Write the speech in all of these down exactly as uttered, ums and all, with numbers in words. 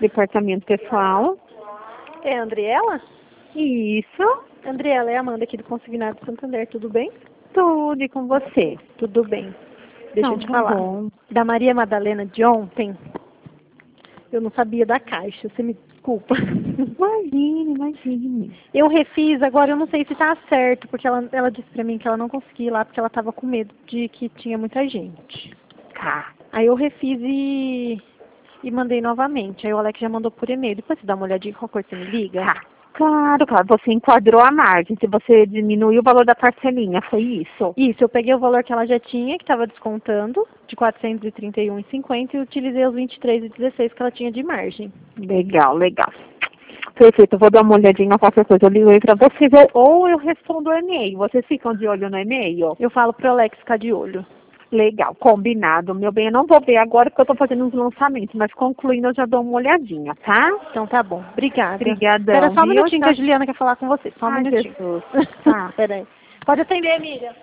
Departamento pessoal. É a Andriela? Isso. Andriela, é a Amanda aqui do Consignado Santander, tudo bem? Tudo e com você. Tudo bem. Deixa Não, eu te tá falar. bom. Da Maria Madalena de ontem, eu não sabia da caixa, você me desculpa. Imagine, imagine. Eu refiz, agora eu não sei se tá certo, porque ela, ela disse pra mim que ela não conseguia ir lá porque ela tava com medo de que tinha muita gente. Tá. Aí eu refiz e, e mandei novamente. Aí o Alex já mandou por e-mail. Depois você dá uma olhadinha, qualquer coisa você me liga? Tá. Claro, claro. Você enquadrou a margem. Se você diminuiu o valor da parcelinha, foi isso? Isso, eu peguei o valor que ela já tinha, que estava descontando, de quatrocentos e trinta e um reais e cinquenta centavos, e utilizei os vinte e três reais e dezesseis centavos que ela tinha de margem. Legal, legal. Perfeito, eu vou dar uma olhadinha, qualquer coisa eu ligo aí pra vocês, ou eu respondo o e-mail. Vocês ficam de olho no e-mail? Eu falo pro Alex ficar de olho. Legal, combinado. Meu bem, eu não vou ver agora porque eu tô fazendo uns lançamentos, mas concluindo eu já dou uma olhadinha, tá? Então tá bom. Obrigada. Obrigadão. Espera só um viu? minutinho que a Tchau. Juliana quer falar com você. Só um Ai, minutinho. Jesus. Tá. Espera aí. Pode atender, Emília.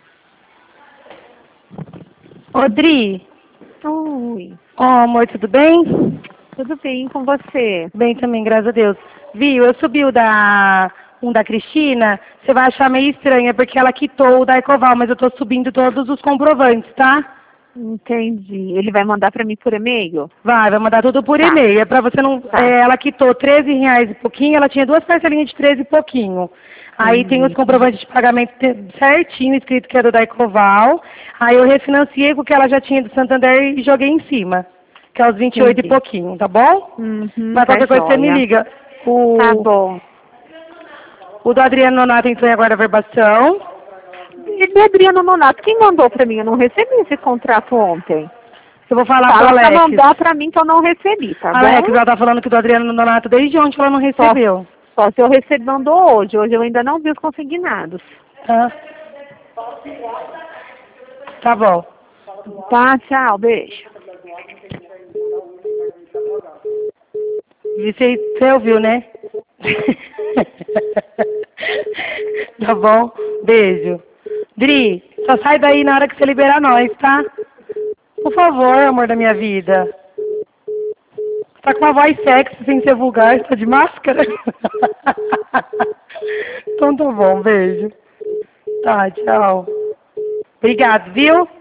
Ô, Dri. Oi. Ó, amor, tudo bem? Tudo bem com você? Bem também, graças a Deus. Viu, eu subi o da, um da Cristina, você vai achar meio estranha, porque ela quitou o da Ecoval, mas eu tô subindo todos os comprovantes, tá? Entendi. Ele vai mandar pra mim por e-mail? Vai, vai mandar tudo por Tá. e-mail. É pra você não. Tá. É, ela quitou treze reais e pouquinho, ela tinha duas parcelinhas de treze e pouquinho. Aí tem os Uhum. comprovantes de pagamento te- certinho, escrito que era da Ecoval. Aí eu refinanciei com o que ela já tinha do Santander e joguei em cima. Que é os vinte e oito Entendi. e pouquinho, tá bom? Uhum, Mas qualquer tá coisa você me joia. liga. O, Tá bom. o do Adriano Nonato entrou em aguarda verbação. E do Adriano Nonato, quem mandou pra mim? Eu não recebi esse contrato ontem. Eu vou falar pro Fala pra Alex. mandar pra mim que eu não recebi, tá Alex, bom? ela tá falando que do Adriano Nonato desde ontem ela não Só, recebeu. só se eu recebi, mandou hoje. Hoje eu ainda não vi os consignados. Tá? Tá bom. Tá, tchau, beijo. Você, você ouviu, né? Tá bom? Beijo. Dri, só sai daí na hora que você liberar nós, tá? Por favor, amor da minha vida. Tá com uma voz sexy sem ser vulgar, tá de máscara? Então tá bom, beijo. Tá, tchau. Obrigado, viu?